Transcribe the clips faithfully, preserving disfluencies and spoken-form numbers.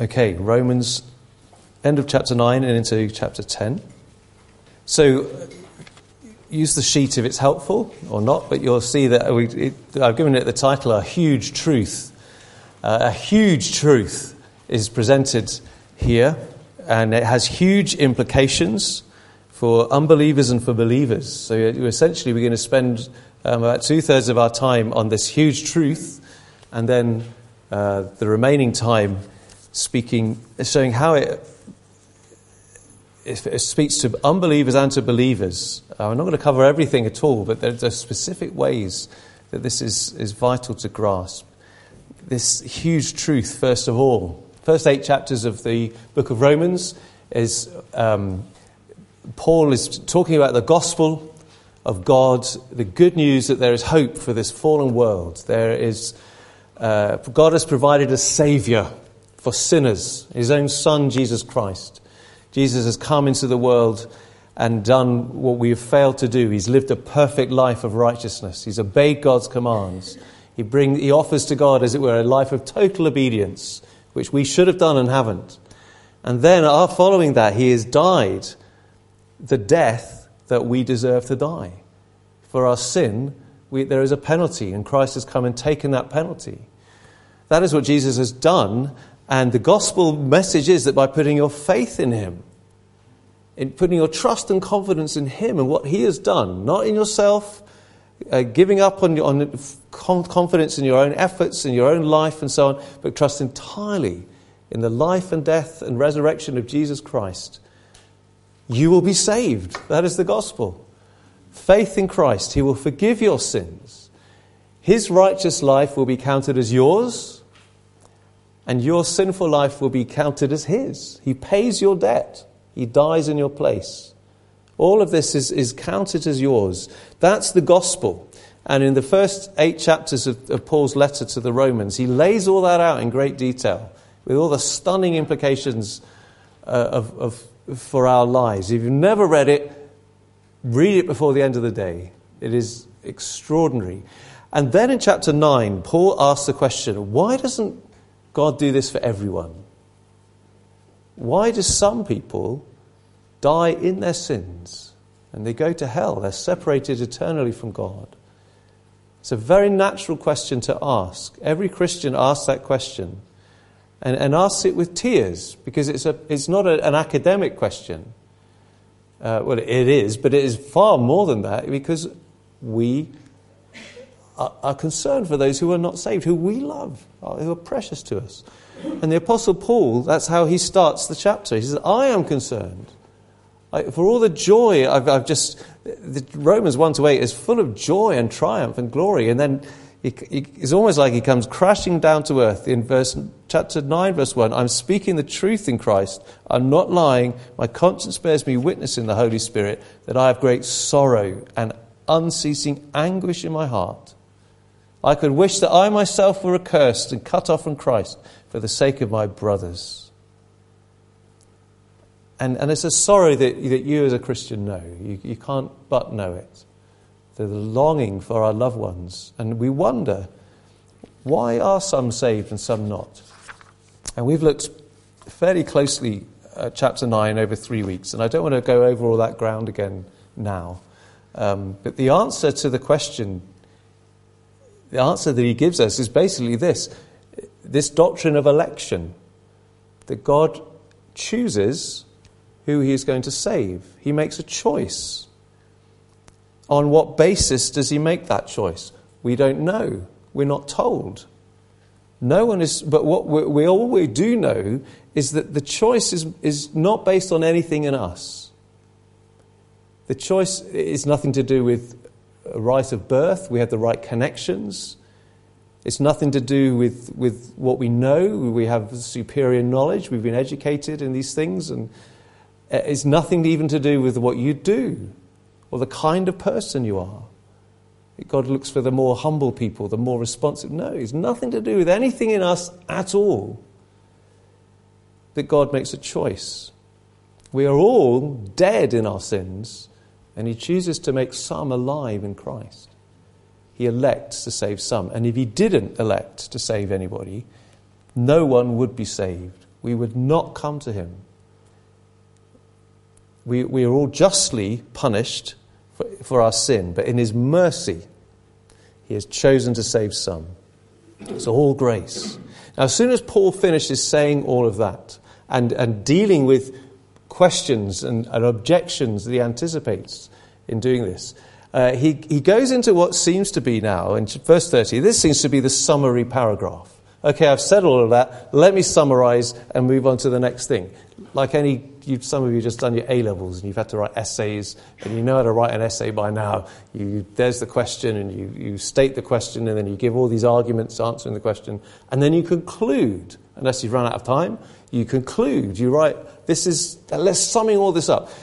Okay, Romans, end of chapter nine and into chapter ten. So, use the sheet if it's helpful or not, but you'll see that we, it, I've given it the title, A Huge Truth. Uh, a huge truth is presented here, and it has huge implications for unbelievers and for believers. So essentially we're going to spend um, about two-thirds of our time on this huge truth, and then uh, the remaining time speaking, showing how it, it speaks to unbelievers and to believers. Uh, I'm not going to cover everything at all, but there are specific ways that this is, is vital to grasp. This huge truth, first of all. First eight chapters of the book of Romans is... Um, Paul is talking about the gospel of God, the good news that there is hope for this fallen world. There is, uh, God has provided a saviour for sinners, his own son, Jesus Christ. Jesus has come into the world and done what we have failed to do. He's lived a perfect life of righteousness. He's obeyed God's commands. He bring, he offers to God, as it were, a life of total obedience, which we should have done and haven't. And then, following that, he has died the death that we deserve to die. For our sin, we, there is a penalty, and Christ has come and taken that penalty. That is what Jesus has done, and the gospel message is that by putting your faith in him, in putting your trust and confidence in him and what he has done, not in yourself, uh, giving up on, on confidence in your own efforts, in your own life and so on, but trust entirely in the life and death and resurrection of Jesus Christ, you will be saved. That is the gospel. Faith in Christ. He will forgive your sins. His righteous life will be counted as yours, and your sinful life will be counted as his. He pays your debt. He dies in your place. All of this is, is counted as yours. That's the gospel. And in the first eight chapters of, of Paul's letter to the Romans, he lays all that out in great detail, with all the stunning implications uh, of, of for our lives. If you've never read it, read it before the end of the day. It is extraordinary. And then in chapter nine, Paul asks the question, why doesn't God do this for everyone? Why do some people die in their sins and they go to hell? They're separated eternally from God. It's a very natural question to ask. Every Christian asks that question. And, and asks it with tears, because it's a it's not a, an academic question. Uh, well, it is, but it is far more than that, because we are, are concerned for those who are not saved, who we love, who are precious to us. And the Apostle Paul, that's how he starts the chapter. He says, I am concerned. I, for all the joy, I've, I've just... The Romans one to eight is full of joy and triumph and glory, and then He, he, it's almost like he comes crashing down to earth in verse chapter nine, verse one. I'm speaking the truth in Christ. I'm not lying. My conscience bears me witness in the Holy Spirit that I have great sorrow and unceasing anguish in my heart. I could wish that I myself were accursed and cut off from Christ for the sake of my brothers. And, and it's a sorrow that, that you as a Christian know. You, you can't but know it. The longing for our loved ones. And we wonder, why are some saved and some not? And we've looked fairly closely at chapter nine over three weeks, and I don't want to go over all that ground again now. Um, but the answer to the question, the answer that he gives us is basically this, this doctrine of election, that God chooses who he is going to save. He makes a choice. On what basis does he make that choice? We don't know. We're not told. No one is. But what we, we all we do know is that the choice is, is not based on anything in us. The choice is nothing to do with a right of birth. We have the right connections. It's nothing to do with, with what we know. We have superior knowledge. We've been educated in these things. And it's nothing even to do with what you do or the kind of person you are. God looks for the more humble people, the more responsive. No, it's nothing to do with anything in us at all. That God makes a choice. We are all dead in our sins, and he chooses to make some alive in Christ. He elects to save some. And if he didn't elect to save anybody, no one would be saved. we would not come to him. We, we are all justly punished for, for our sin, but in his mercy, he has chosen to save some. It's all grace. Now, as soon as Paul finishes saying all of that and, and dealing with questions and, and objections that he anticipates in doing this, uh, he, he goes into what seems to be now, in verse thirty, this seems to be the summary paragraph. Okay, I've said all of that. Let me summarize and move on to the next thing. Like any, you, some of you have just done your A-levels and you've had to write essays and you know how to write an essay by now. You, there's the question and you, you state the question and then you give all these arguments answering the question. And then you conclude, unless you've run out of time, you conclude. You write, this is, let's summing all this up.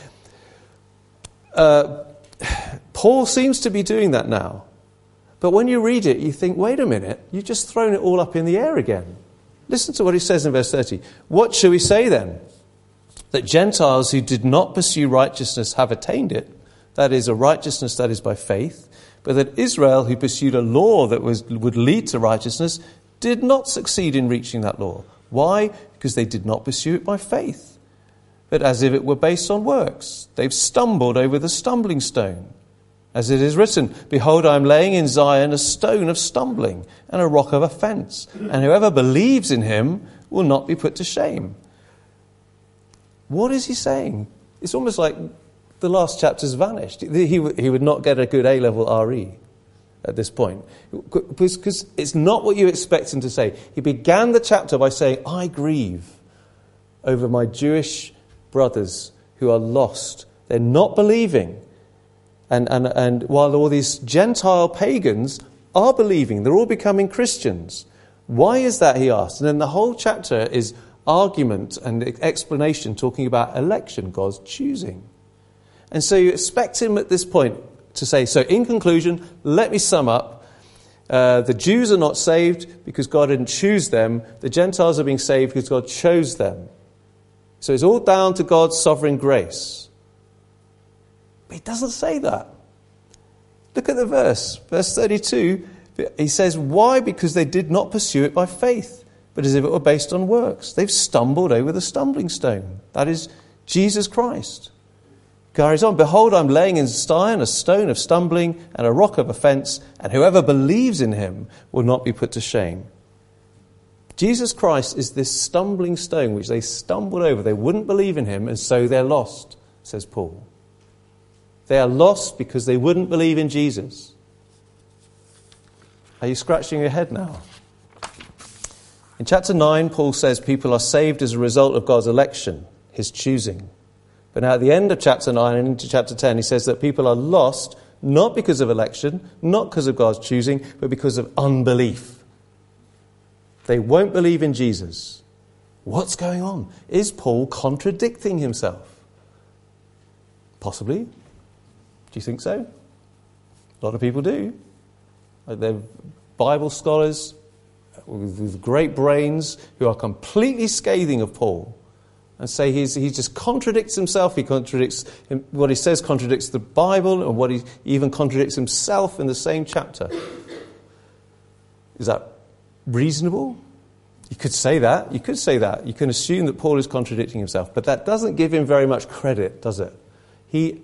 Uh, Paul seems to be doing that now. But when you read it, you think, wait a minute, you've just thrown it all up in the air again. Listen to what he says in verse thirty. What shall we say then? That Gentiles who did not pursue righteousness have attained it, that is, a righteousness that is by faith, but that Israel, who pursued a law that was, would lead to righteousness, did not succeed in reaching that law. Why? Because they did not pursue it by faith, but as if it were based on works. They've stumbled over the stumbling stone. As it is written, behold, I am laying in Zion a stone of stumbling and a rock of offense, and whoever believes in him will not be put to shame. What is he saying? It's almost like the last chapter's vanished. He, he would not get a good A-level R E at this point, because it's not what you expect him to say. He began the chapter by saying, I grieve over my Jewish brothers who are lost. They're not believing. And, and, and while all these Gentile pagans are believing, they're all becoming Christians. Why is that, he asked. And then the whole chapter is argument and explanation talking about election, God's choosing. And so you expect him at this point to say, so in conclusion, let me sum up. Uh, the Jews are not saved because God didn't choose them. The Gentiles are being saved because God chose them. So it's all down to God's sovereign grace. But he doesn't say that. Look at the verse. Verse thirty-two, he says, why? Because they did not pursue it by faith, but as if it were based on works. They've stumbled over the stumbling stone. That is Jesus Christ. Carries on, behold, I'm laying in Zion a stone of stumbling and a rock of offense, and whoever believes in him will not be put to shame. Jesus Christ is this stumbling stone which they stumbled over. They wouldn't believe in him, and so they're lost, says Paul. They are lost because they wouldn't believe in Jesus. Are you scratching your head now? In chapter nine, Paul says people are saved as a result of God's election, his choosing. But now at the end of chapter nine and into chapter ten, he says that people are lost not because of election, not because of God's choosing, but because of unbelief. They won't believe in Jesus. What's going on? Is Paul contradicting himself? Possibly. Do you think so? A lot of people do. They're Bible scholars with great brains who are completely scathing of Paul and say he's, he just contradicts himself. He contradicts him, what he says contradicts the Bible, and what he even contradicts himself in the same chapter. Is that reasonable? You could say that. You could say that. You can assume that Paul is contradicting himself, but that doesn't give him very much credit, does it? He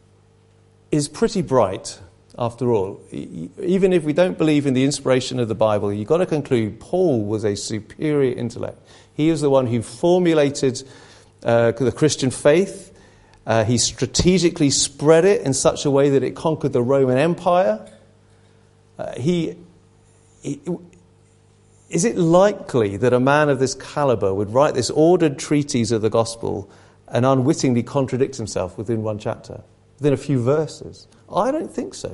is pretty bright, after all. Even if we don't believe in the inspiration of the Bible, you've got to conclude Paul was a superior intellect. He is the one who formulated uh, the Christian faith. Uh, he strategically spread it in such a way that it conquered the Roman Empire. Uh, he, he, is it likely that a man of this caliber would write this ordered treatise of the gospel and unwittingly contradict himself within one chapter? Within a few verses? I don't think so.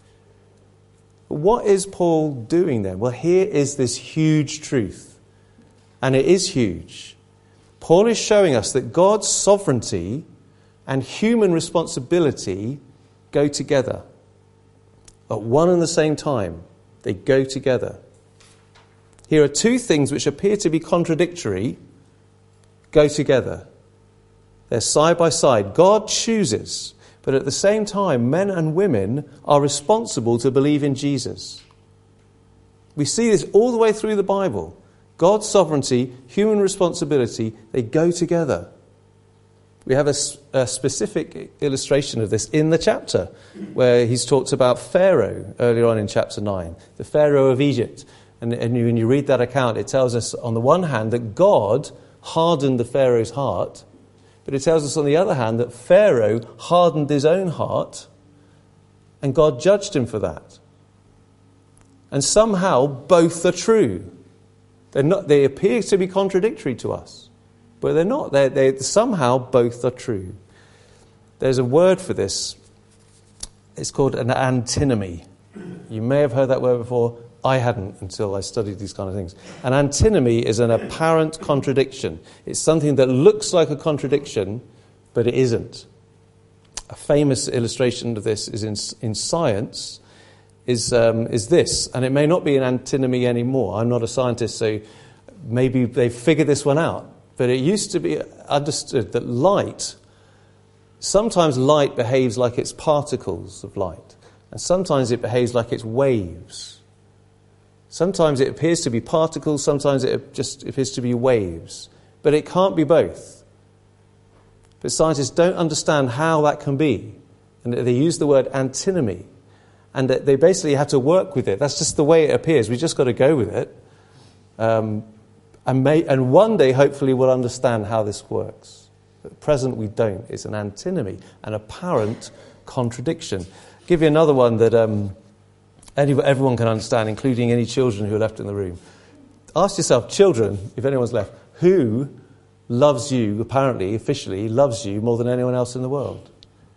But what is Paul doing then? Well, here is this huge truth. And it is huge. Paul is showing us that God's sovereignty and human responsibility go together. At one and the same time, they go together. Here are two things which appear to be contradictory, go together. They're side by side. God chooses. But at the same time, men and women are responsible to believe in Jesus. We see this all the way through the Bible. God's sovereignty, human responsibility, they go together. We have a, a specific illustration of this in the chapter where he's talked about Pharaoh earlier on in chapter nine, the Pharaoh of Egypt. And, and when you read that account, it tells us on the one hand that God hardened the Pharaoh's heart, but it tells us on the other hand that Pharaoh hardened his own heart and God judged him for that. And somehow both are true. They're not, they appear to be contradictory to us, but they're not. They're, they somehow both are true. There's a word for this. It's called an antinomy. You may have heard that word before. I hadn't until I studied these kind of things. An antinomy is an apparent contradiction. It's something that looks like a contradiction, but it isn't. A famous illustration of this is in, in science, is um, is this, and it may not be an antinomy anymore. I'm not a scientist, so maybe they've figured this one out. But it used to be understood that light, sometimes light behaves like it's particles of light, and sometimes it behaves like it's waves. Sometimes it appears to be particles, sometimes it just appears to be waves. But it can't be both. But scientists don't understand how that can be. And they use the word antinomy. And they basically have to work with it. That's just the way it appears. We've just got to go with it. Um, and, may, and one day, hopefully, we'll understand how this works. But at present, we don't. It's an antinomy, an apparent contradiction. I'll give you another one that... Um, everyone can understand, including any children who are left in the room. Ask yourself, children, if anyone's left, who loves you, apparently, officially, loves you more than anyone else in the world?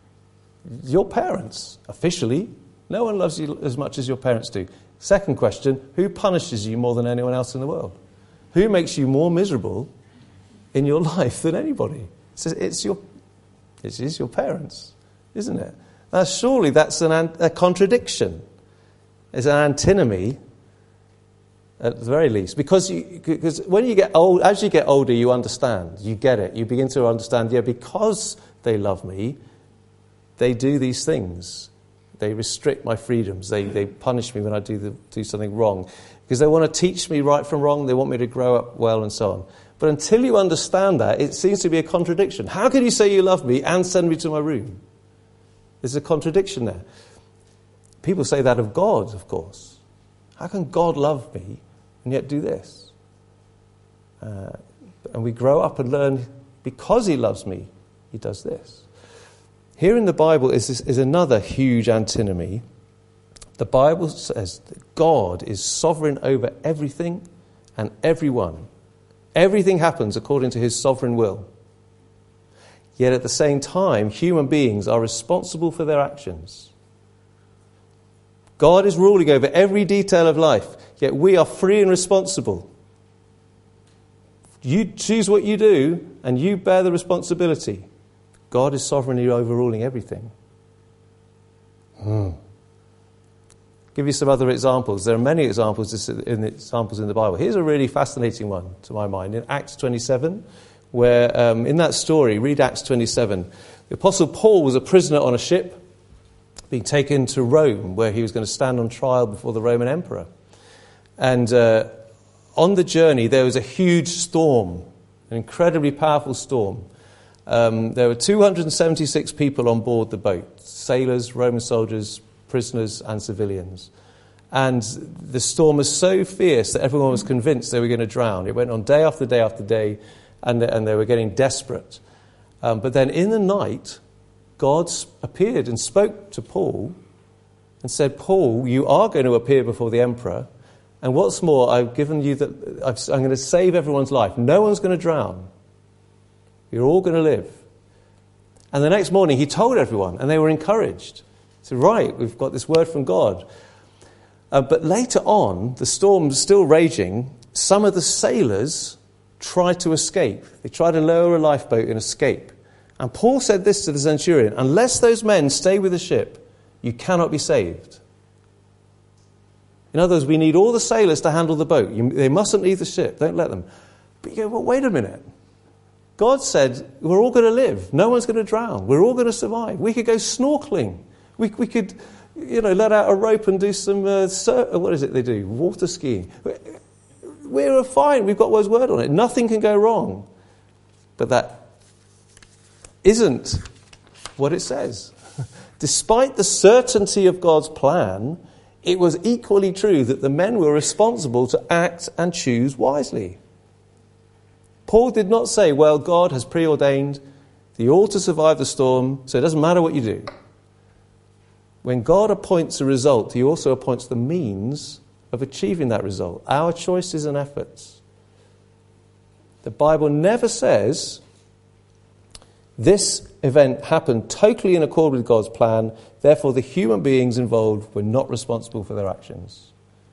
Your parents, officially. No one loves you as much as your parents do. Second question, who punishes you more than anyone else in the world? Who makes you more miserable in your life than anybody? It's, it's your, it is your parents, isn't it? Now, surely that's an, a contradiction. It's an antinomy, at the very least, because you, because when you get old, as you get older, you understand, you get it, you begin to understand. Yeah, because they love me, they do these things. They restrict my freedoms. They they punish me when I do the, do something wrong, because they want to teach me right from wrong. They want me to grow up well, and so on. But until you understand that, it seems to be a contradiction. How can you say you love me and send me to my room? There's a contradiction there. People say that of God, of course. How can God love me and yet do this? Uh, and we grow up and learn, because he loves me, he does this. Here in the Bible is, this, is another huge antinomy. The Bible says that God is sovereign over everything and everyone. Everything happens according to his sovereign will. Yet at the same time, human beings are responsible for their actions. God is ruling over every detail of life, yet we are free and responsible. You choose what you do, and you bear the responsibility. God is sovereignly overruling everything. Hmm. Give you some other examples. There are many examples in the, examples in the Bible. Here's a really fascinating one, to my mind, in Acts twenty-seven, where um, in that story, read Acts twenty-seven, the Apostle Paul was a prisoner on a ship, being taken to Rome, where he was going to stand on trial before the Roman emperor. And uh, on the journey, there was a huge storm, an incredibly powerful storm. Um, there were two hundred seventy-six people on board the boat, sailors, Roman soldiers, prisoners, and civilians. And the storm was so fierce that everyone was convinced they were going to drown. It went on day after day after day, and, and they were getting desperate. Um, but then in the night, God appeared and spoke to Paul and said, Paul, you are going to appear before the emperor. And what's more, I've given you that I've, I'm going to save everyone's life. No one's going to drown. You're all going to live. And the next morning he told everyone, and they were encouraged. He said, right, we've got this word from God. Uh, but later on, the storm's still raging. Some of the sailors tried to escape. They tried to lower a lifeboat and escape. And Paul said this to the centurion, unless those men stay with the ship, you cannot be saved. In other words, we need all the sailors to handle the boat. You, they mustn't leave the ship. Don't let them. But you go, well, wait a minute. God said, we're all going to live. No one's going to drown. We're all going to survive. We could go snorkeling. We, we could, you know, let out a rope and do some, uh, sur- what is it they do? Water skiing. we're fine. We've got God's word on it. Nothing can go wrong. But that isn't what it says. Despite the certainty of God's plan, it was equally true that the men were responsible to act and choose wisely. Paul did not say, well, God has preordained that you all to survive the storm, so it doesn't matter what you do. When God appoints a result, he also appoints the means of achieving that result, our choices and efforts. The Bible never says this event happened totally in accord with God's plan, therefore the human beings involved were not responsible for their actions.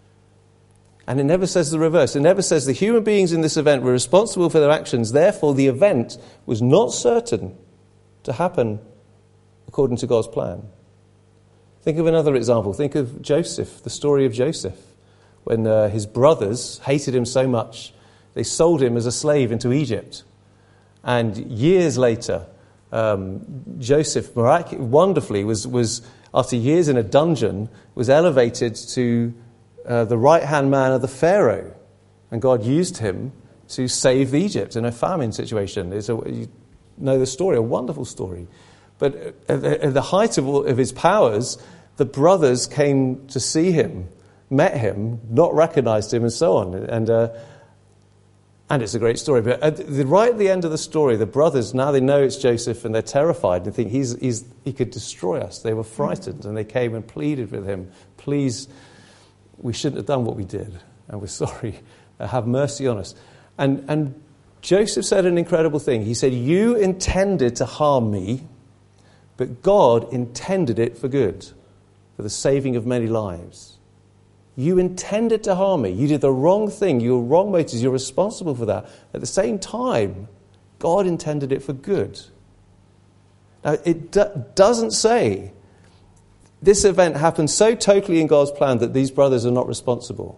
And it never says the reverse. It never says the human beings in this event were responsible for their actions, therefore the event was not certain to happen according to God's plan. Think of another example. Think of Joseph, the story of Joseph, when uh, his brothers hated him so much, they sold him as a slave into Egypt. And years later, um, Joseph, mirac- wonderfully, was, was, after years in a dungeon, was elevated to uh, the right-hand man of the Pharaoh. And God used him to save Egypt in a famine situation. It's a, you know the story, a wonderful story. But at the height of, all, of his powers, the brothers came to see him, met him, not recognized him, and so on. And uh, and it's a great story. But at the, right at the end of the story, the brothers, now they know it's Joseph, and they're terrified. They think he's, he's, he could destroy us. They were frightened, and they came and pleaded with him, please, we shouldn't have done what we did, and we're sorry. Have mercy on us. And, and Joseph said an incredible thing. He said, you intended to harm me, but God intended it for good, for the saving of many lives. You intended to harm me. You did the wrong thing. You were wrong motives. You're responsible for that. At the same time, God intended it for good. Now, it do- doesn't say this event happened so totally in God's plan that these brothers are not responsible.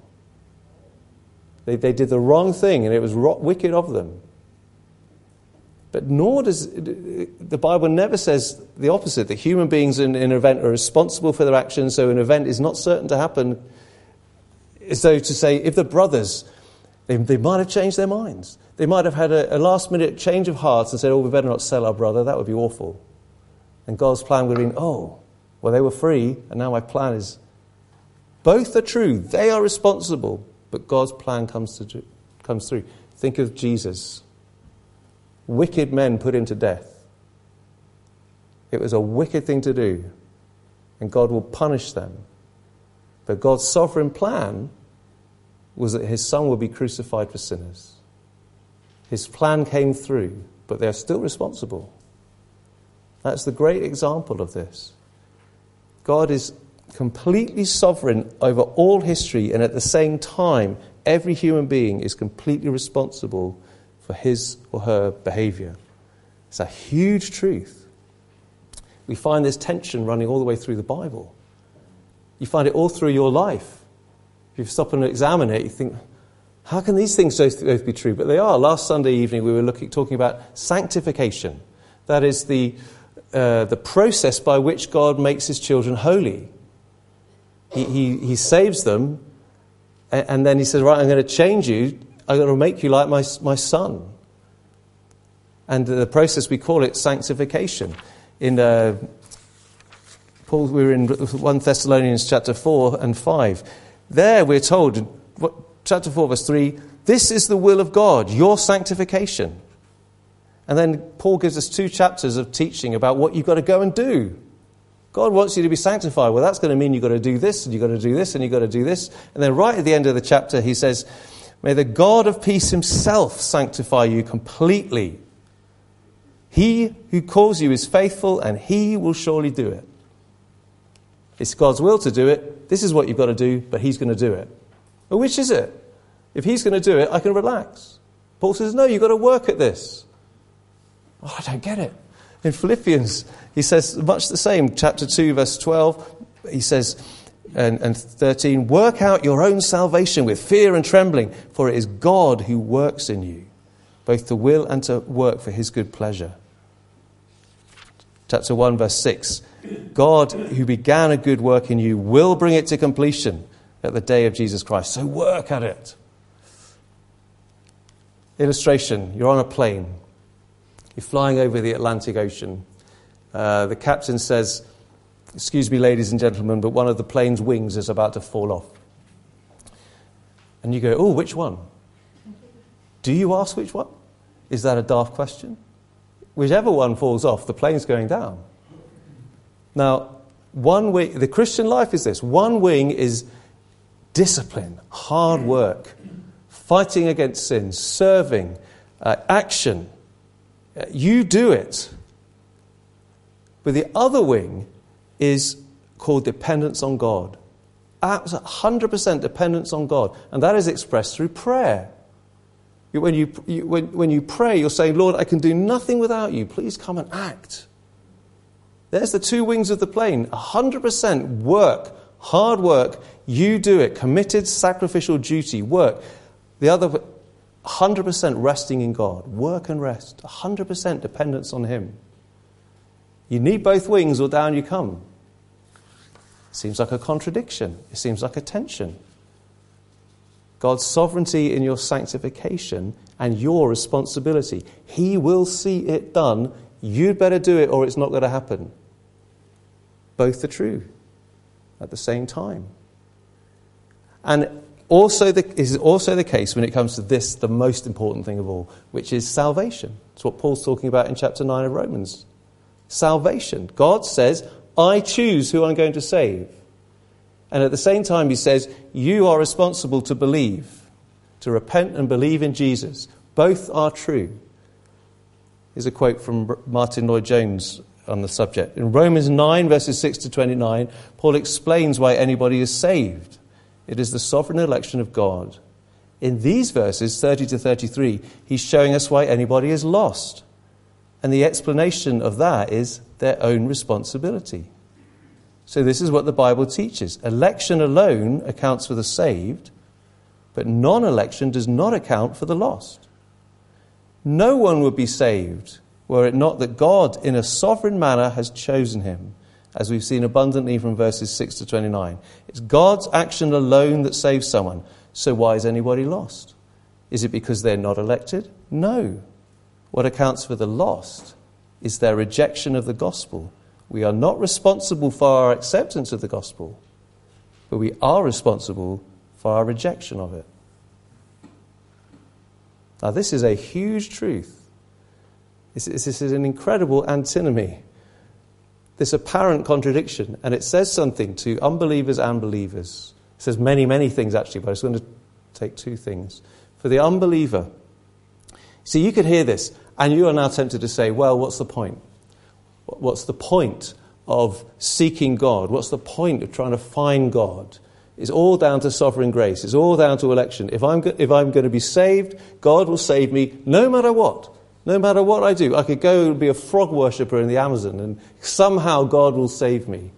They, they did the wrong thing, and it was ro- wicked of them. But nor does the Bible never says the opposite, that human beings in, in an event are responsible for their actions, so an event is not certain to happen. So to say, if the brothers, they, they might have changed their minds. They might have had a, a last-minute change of heart and said, oh, we better not sell our brother, that would be awful. And God's plan would have been, oh, well, they were free, and now my plan is... Both are true. They are responsible, but God's plan comes to comes through. Think of Jesus. Wicked men put him to death. It was a wicked thing to do, and God will punish them. But God's sovereign plan was that his son would be crucified for sinners. His plan came through, but they're still responsible. That's the great example of this. God is completely sovereign over all history, and at the same time, every human being is completely responsible for his or her behavior. It's a huge truth. We find this tension running all the way through the Bible. You find it all through your life. If you stop and examine it, you think, how can these things both be true? But they are. Last Sunday evening we were looking, talking about sanctification. That is the, uh, the process by which God makes his children holy. He, he, he saves them, and, and then he says, right, I'm going to change you. I'm going to make you like my, my son. And the process, we call it sanctification. In uh, Paul, we were in First Thessalonians chapter four and five. There we're told, chapter four, verse three, this is the will of God, your sanctification. And then Paul gives us two chapters of teaching about what you've got to go and do. God wants you to be sanctified. Well, that's going to mean you've got to do this, and you've got to do this, and you've got to do this. And then right at the end of the chapter, he says, may the God of peace himself sanctify you completely. He who calls you is faithful, and he will surely do it. It's God's will to do it. This is what you've got to do, but he's going to do it. Well, which is it? If he's going to do it, I can relax. Paul says, no, you've got to work at this. Oh, I don't get it. In Philippians, he says much the same. Chapter two, verse twelve, he says, and, and thirteen, work out your own salvation with fear and trembling, for it is God who works in you, both to will and to work for his good pleasure. Chapter one, verse six, God who began a good work in you will bring it to completion at the day of Jesus Christ. So work at it. Illustration, you're on a plane. You're flying over the Atlantic Ocean. Uh, the captain says, "Excuse me, ladies and gentlemen, but one of the plane's wings is about to fall off." And you go, "Oh, which one?" Do you ask which one? Is that a daft question? Whichever one falls off, the plane's going down. Now, one wing, the Christian life is this. One wing is discipline, hard work, fighting against sin, serving, uh, action. Uh, you do it. But the other wing is called dependence on God. one hundred percent dependence on God. And that is expressed through prayer. When you, you, when, when you pray, you're saying, "Lord, I can do nothing without you. Please come and act." There's the two wings of the plane. one hundred percent work, hard work. You do it. Committed, sacrificial duty, work. The other, one hundred percent resting in God. Work and rest. one hundred percent dependence on Him. You need both wings or down you come. Seems like a contradiction. It seems like a tension. God's sovereignty in your sanctification and your responsibility. He will see it done. You'd better do it or it's not going to happen. Both are true at the same time. And also the, is also the case when it comes to this, the most important thing of all, which is salvation. It's what Paul's talking about in chapter nine of Romans. Salvation. God says, "I choose who I'm going to save." And at the same time, he says, you are responsible to believe, to repent and believe in Jesus. Both are true. Here's a quote from Martin Lloyd-Jones on the subject. In Romans nine, verses six to twenty-nine, Paul explains why anybody is saved. It is the sovereign election of God. In these verses, thirty to thirty-three, he's showing us why anybody is lost. And the explanation of that is their own responsibility. So this is what the Bible teaches. Election alone accounts for the saved, but non-election does not account for the lost. No one would be saved were it not that God, in a sovereign manner, has chosen him, as we've seen abundantly from verses six to twenty-nine. It's God's action alone that saves someone. So why is anybody lost? Is it because they're not elected? No. What accounts for the lost is their rejection of the gospel. We are not responsible for our acceptance of the gospel, but we are responsible for our rejection of it. Now, this is a huge truth. This is, this is an incredible antinomy, this apparent contradiction, and it says something to unbelievers and believers. It says many, many things, actually, but I just want to take two things. For the unbeliever, see, you could hear this, and you are now tempted to say, well, what's the point? What's the point of seeking God? What's the point of trying to find God? It's all down to sovereign grace. It's all down to election. If I'm, go- if I'm going to be saved, God will save me no matter what. No matter what I do. I could go and be a frog worshipper in the Amazon and somehow God will save me.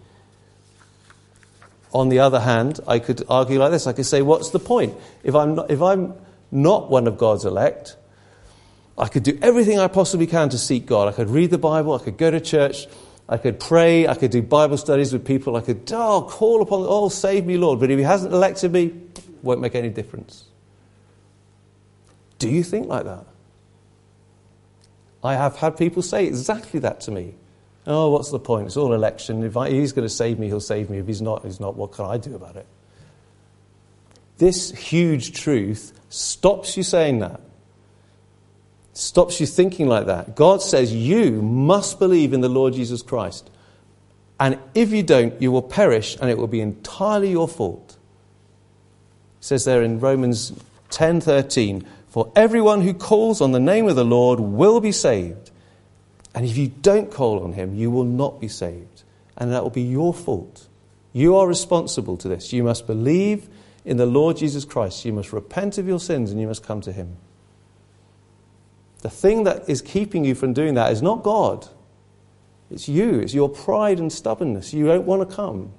On the other hand, I could argue like this. I could say, what's the point? If I'm not, if I'm not one of God's elect, I could do everything I possibly can to seek God. I could read the Bible, I could go to church, I could pray, I could do Bible studies with people, I could, oh, call upon, oh, save me, Lord. But if he hasn't elected me, it won't make any difference. Do you think like that? I have had people say exactly that to me. Oh, what's the point? It's all election. If I, he's going to save me, he'll save me. If he's not, he's not. What can I do about it? This huge truth stops you saying that. Stops you thinking like that. God says you must believe in the Lord Jesus Christ. And if you don't, you will perish and it will be entirely your fault. It says there in Romans ten thirteen, for everyone who calls on the name of the Lord will be saved. And if you don't call on him, you will not be saved. And that will be your fault. You are responsible to this. You must believe in the Lord Jesus Christ. You must repent of your sins and you must come to him. The thing that is keeping you from doing that is not God. It's you. It's your pride and stubbornness. You don't want to come.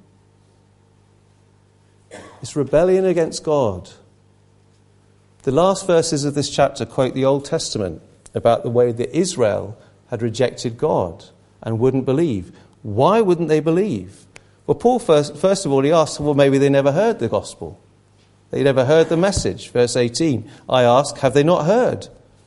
It's rebellion against God. The last verses of this chapter quote the Old Testament about the way that Israel had rejected God and wouldn't believe. Why wouldn't they believe? Well, Paul, first, first of all, he asked, well, maybe they never heard the gospel. They never heard the message. Verse eighteen, I ask, have they not heard?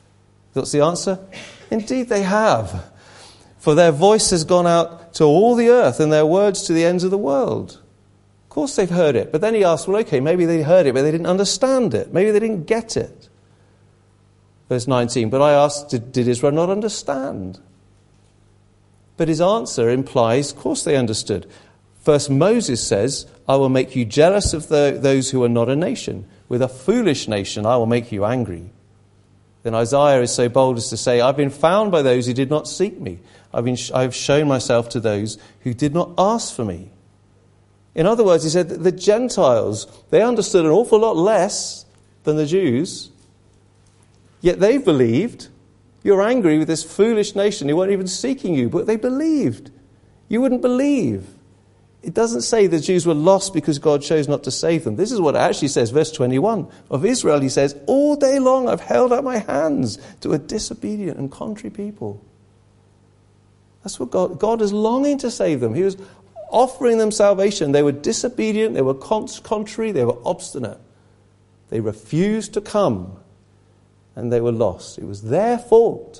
What's the answer? Indeed they have. For their voice has gone out to all the earth and their words to the ends of the world. Of course they've heard it. But then he asked, well, okay, maybe they heard it, but they didn't understand it. Maybe they didn't get it. Verse nineteen, but I asked, did, did Israel not understand? But his answer implies, of course they understood. First Moses says, I will make you jealous of the, those who are not a nation. With a foolish nation I will make you angry. Then Isaiah is so bold as to say, I've been found by those who did not seek me. I've been, I've shown myself to those who did not ask for me. In other words, he said that the Gentiles, they understood an awful lot less than the Jews, yet they believed. You're angry with this foolish nation who weren't even seeking you, but they believed. You wouldn't believe. It doesn't say the Jews were lost because God chose not to save them. This is what it actually says, verse twenty-one. Of Israel, he says, all day long I've held out my hands to a disobedient and contrary people. That's what God, God is longing to save them. He was offering them salvation. They were disobedient, they were contrary, they were obstinate. They refused to come, and they were lost. It was their fault.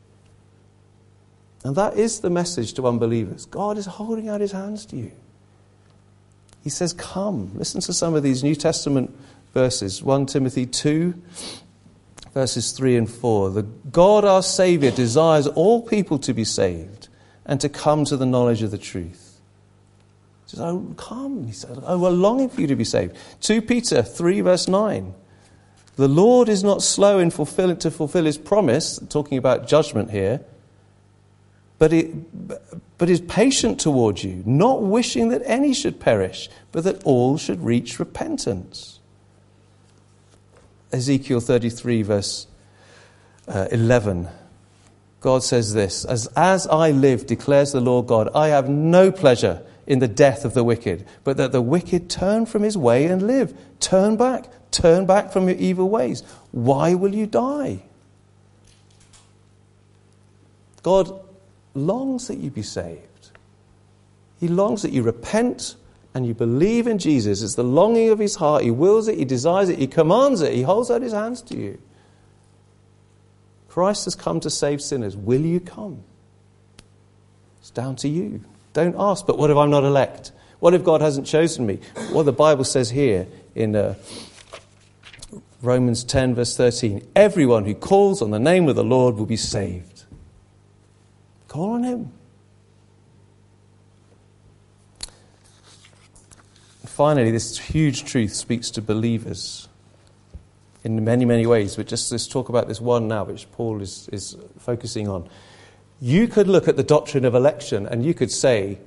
And that is the message to unbelievers. God is holding out his hands to you. He says, come. Listen to some of these New Testament verses. First Timothy two, verses three and four. The God our Saviour desires all people to be saved and to come to the knowledge of the truth. He says, oh, come. He said, oh, we're longing for you to be saved. Second Peter three, verse nine. The Lord is not slow in fulfill, to fulfill his promise, talking about judgment here, but, it, but is patient towards you, not wishing that any should perish, but that all should reach repentance. Ezekiel thirty-three, verse uh, eleven. God says this, as, as I live, declares the Lord God, I have no pleasure in the death of the wicked, but that the wicked turn from his way and live. Turn back, turn back from your evil ways. Why will you die? God longs that you be saved. He longs that you repent and you believe in Jesus. It's the longing of his heart. He wills it, he desires it, he commands it, he holds out his hands to you. Christ has come to save sinners. Will you come? It's down to you. Don't ask, but what if I'm not elect? What if God hasn't chosen me? Well, the Bible says here in uh, Romans ten, verse thirteen, everyone who calls on the name of the Lord will be saved. Call on him. Finally, this huge truth speaks to believers in many, many ways. But just let's talk about this one now, which Paul is, is focusing on. You could look at the doctrine of election and you could say,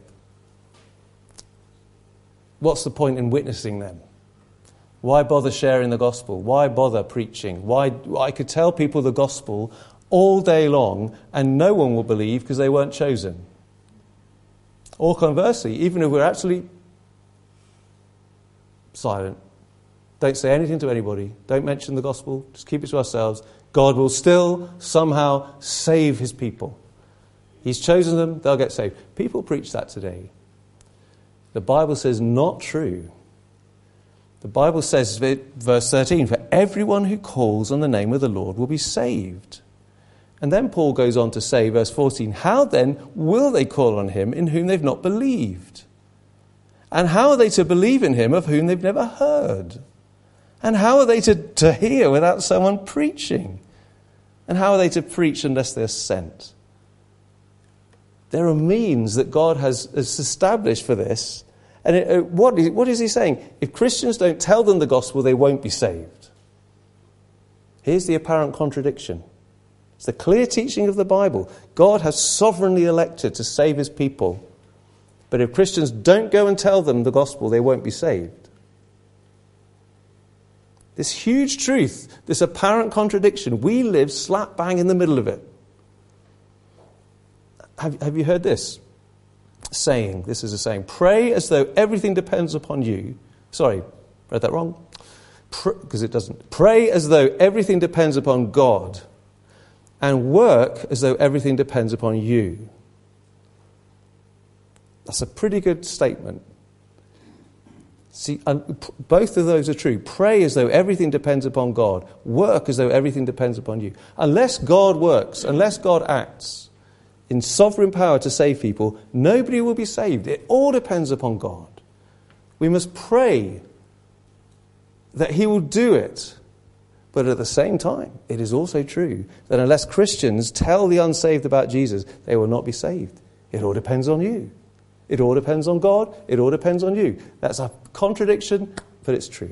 what's the point in witnessing them? Why bother sharing the gospel? Why bother preaching? Why? I could tell people the gospel all day long and no one will believe because they weren't chosen. Or conversely, even if we're absolutely silent, don't say anything to anybody, don't mention the gospel, just keep it to ourselves, God will still somehow save his people. He's chosen them, they'll get saved. People preach that today. The Bible says not true. The Bible says, verse thirteen, for everyone who calls on the name of the Lord will be saved. And then Paul goes on to say, verse fourteen, how then will they call on him in whom they've not believed? And how are they to believe in him of whom they've never heard? And how are they to, to hear without someone preaching? And how are they to preach unless they're sent? There are means that God has, has established for this. And it, uh, what, is, what is he saying? If Christians don't tell them the gospel, they won't be saved. Here's the apparent contradiction. It's the clear teaching of the Bible. God has sovereignly elected to save his people. But if Christians don't go and tell them the gospel, they won't be saved. This huge truth, this apparent contradiction, we live slap bang in the middle of it. Have, have you heard this saying? This is a saying. Pray as though everything depends upon you. Sorry, read that wrong. Because it doesn't. Pray as though everything depends upon God. And work as though everything depends upon you. That's a pretty good statement. See, and both of those are true. Pray as though everything depends upon God. Work as though everything depends upon you. Unless God works, unless God acts in sovereign power to save people, nobody will be saved. It all depends upon God. We must pray that he will do it. But at the same time, it is also true that unless Christians tell the unsaved about Jesus, they will not be saved. It all depends on you. It all depends on God. It all depends on you. That's a contradiction, but it's true.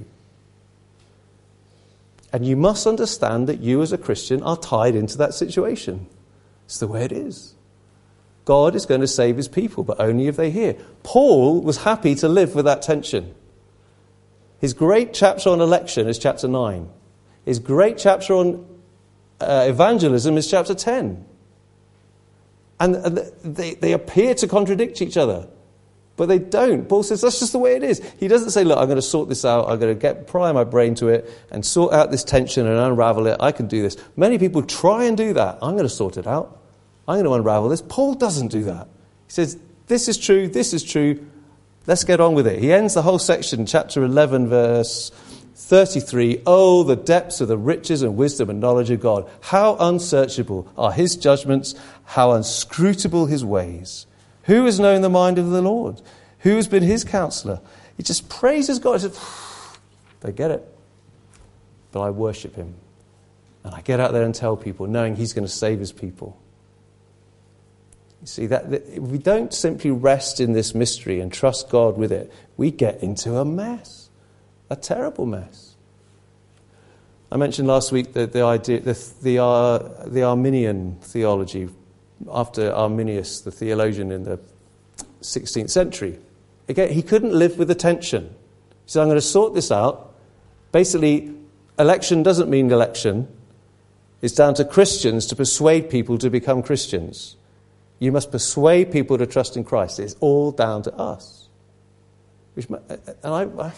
And you must understand that you as a Christian are tied into that situation. It's the way it is. God is going to save his people, but only if they hear. Paul was happy to live with that tension. His great chapter on election is chapter nine. His great chapter on uh, evangelism is chapter ten. And they, they appear to contradict each other, but they don't. Paul says that's just the way it is. He doesn't say, look, I'm going to sort this out. I'm going to get pry my brain to it and sort out this tension and unravel it. I can do this. Many people try and do that. I'm going to sort it out. I'm going to unravel this. Paul doesn't do that. He says, this is true, this is true. Let's get on with it. He ends the whole section, chapter eleven, verse thirty-three. Oh, the depths of the riches and wisdom and knowledge of God. How unsearchable are his judgments, how inscrutable his ways. Who has known the mind of the Lord? Who has been his counselor? He just praises God. He says, they get it. But I worship him. And I get out there and tell people, knowing he's going to save his people. You see, that, that if we don't simply rest in this mystery and trust God with it, we get into a mess. A terrible mess. I mentioned last week that the idea, the the, uh, the Arminian theology, after Arminius, the theologian in the sixteenth century. Again, he couldn't live with the tension. He said, I'm going to sort this out. Basically, election doesn't mean election. It's down to Christians to persuade people to become Christians. You must persuade people to trust in Christ. It's all down to us. Which, and I... I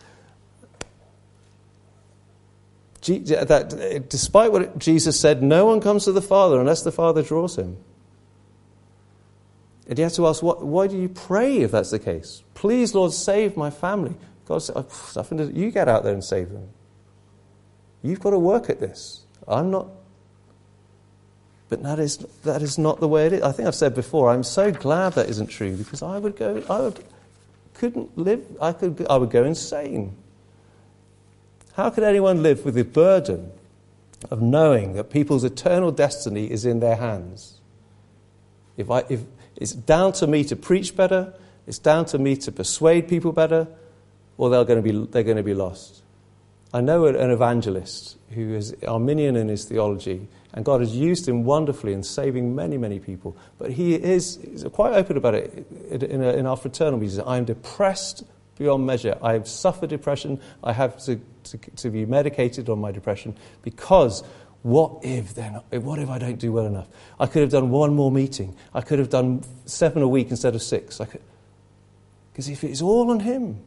That, despite what Jesus said, no one comes to the Father unless the Father draws him. And you have to ask, what, why do you pray if that's the case? Please, Lord, save my family. God said, oh, you get out there and save them. You've got to work at this. I'm not. But that is that is not the way it is. I think I've said before, I'm so glad that isn't true, because I would go, I would, couldn't live, I could, I would go insane. How could anyone live with the burden of knowing that people's eternal destiny is in their hands? If I, if it's down to me to preach better, it's down to me to persuade people better, or they're going to be they're going to be lost. I know an evangelist who is Arminian in his theology, and God has used him wonderfully in saving many, many people. But he is he's quite open about it in, a, in our fraternal meetings. I am depressed beyond measure. I have suffered depression. I have to, to, to be medicated on my depression because what if then? What if I don't do well enough? I could have done one more meeting. I could have done seven a week instead of six. I could, because if it's all on him.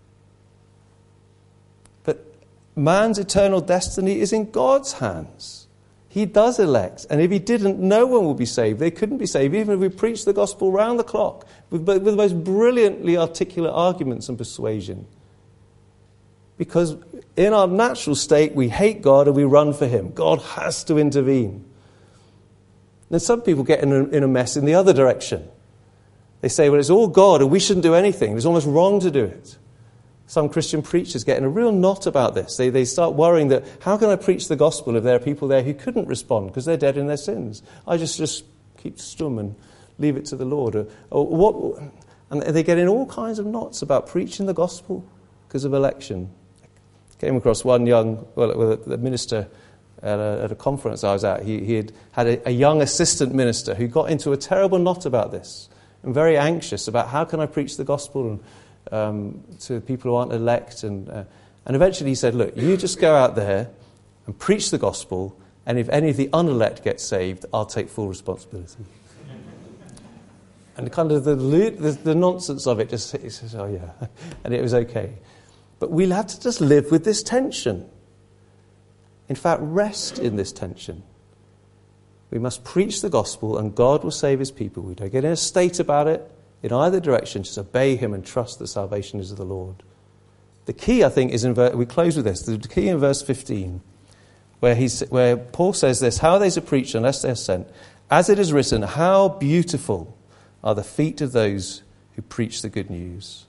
But man's eternal destiny is in God's hands. He does elect. And if he didn't, no one will be saved. They couldn't be saved, even if we preached the gospel round the clock with, with the most brilliantly articulate arguments and persuasion. Because in our natural state, we hate God and we run for him. God has to intervene. And some people get in a, in a mess in the other direction. They say, well, it's all God and we shouldn't do anything. It's almost wrong to do it. Some Christian preachers get in a real knot about this. They they start worrying that, how can I preach the gospel if there are people there who couldn't respond because they're dead in their sins? I just, just keep stum and leave it to the Lord. Or, or what? And they get in all kinds of knots about preaching the gospel because of election. I came across one young, well, a minister at a, at a conference I was at. He, he had had a, a young assistant minister who got into a terrible knot about this and very anxious about how can I preach the gospel and Um, to people who aren't elect. And, uh, and eventually he said, look, you just go out there and preach the gospel, and if any of the unelect get saved, I'll take full responsibility. And kind of the, the, the nonsense of it just, he says, oh yeah, and it was okay. But we'll have to just live with this tension. In fact, rest in this tension. We must preach the gospel and God will save his people. We don't get in a state about it. In either direction, just obey him and trust that salvation is of the Lord. The key, I think, is in ver- we close with this. The key in verse fifteen, where he's, where Paul says this: "How are they to preach unless they are sent? As it is written, how beautiful are the feet of those who preach the good news."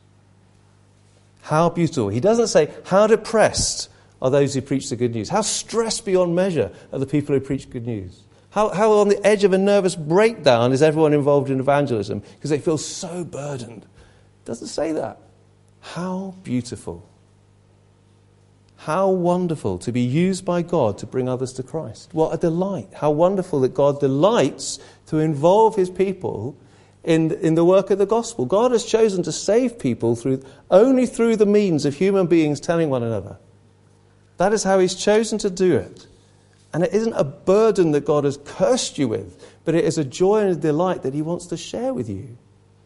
How beautiful. He doesn't say, how depressed are those who preach the good news. How stressed beyond measure are the people who preach good news. How, how on the edge of a nervous breakdown is everyone involved in evangelism because they feel so burdened. It doesn't say that. How beautiful. How wonderful to be used by God to bring others to Christ. What a delight. How wonderful that God delights to involve his people in, in the work of the gospel. God has chosen to save people through only through the means of human beings telling one another. That is how he's chosen to do it. And it isn't a burden that God has cursed you with, but it is a joy and a delight that he wants to share with you.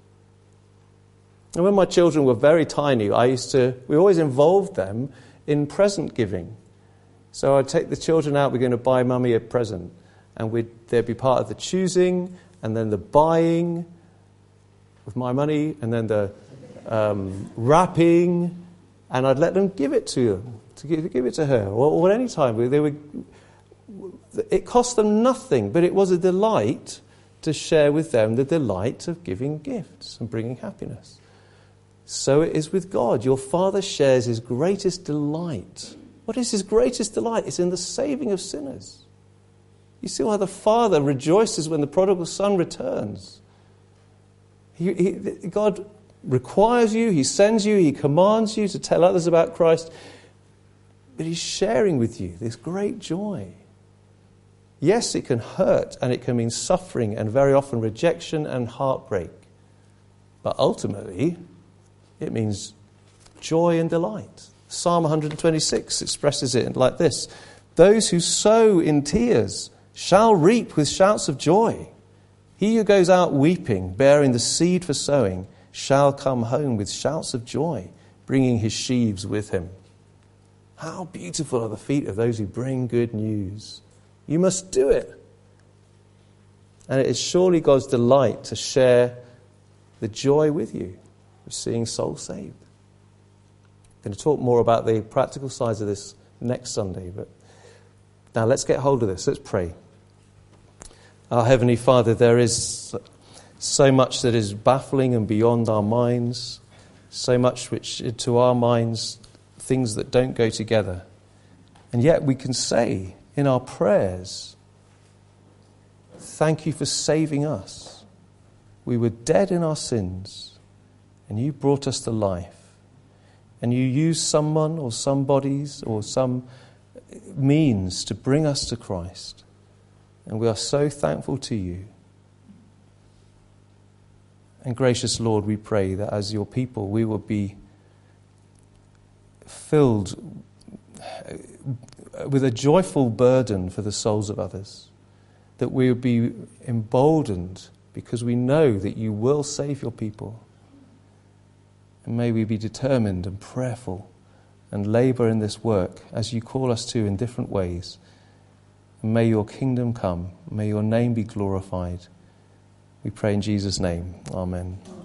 And when my children were very tiny, I used to, we always involved them in present giving. So I'd take the children out, we're going to buy mummy a present. And we'd, they'd be part of the choosing, and then the buying with my money, and then the um, wrapping, and I'd let them give it to them, to give, give it to her, or, or at any time. They would, it cost them nothing, but it was a delight to share with them the delight of giving gifts and bringing happiness. So it is with God. Your Father shares his greatest delight. What is his greatest delight? It's in the saving of sinners. You see why the Father rejoices when the prodigal son returns. He, he, God requires you, he sends you, he commands you to tell others about Christ, but he's sharing with you this great joy. Yes, it can hurt and it can mean suffering and very often rejection and heartbreak. But ultimately, it means joy and delight. Psalm one twenty-six expresses it like this: "Those who sow in tears shall reap with shouts of joy. He who goes out weeping, bearing the seed for sowing, shall come home with shouts of joy, bringing his sheaves with him." How beautiful are the feet of those who bring good news. You must do it. And it is surely God's delight to share the joy with you of seeing souls saved. I'm going to talk more about the practical sides of this next Sunday, but now let's get hold of this. Let's pray. Our Heavenly Father, there is so much that is baffling and beyond our minds, so much which, to our minds, things that don't go together. And yet we can say in our prayers, thank you for saving us. We were dead in our sins, and you brought us to life. And you used someone or some bodies or some means to bring us to Christ. And we are so thankful to you. And gracious Lord, we pray that as your people, we will be filled with a joyful burden for the souls of others. That we will be emboldened because we know that you will save your people. And may we be determined and prayerful and labour in this work as you call us to in different ways. And may your kingdom come. May your name be glorified. We pray in Jesus' name. Amen.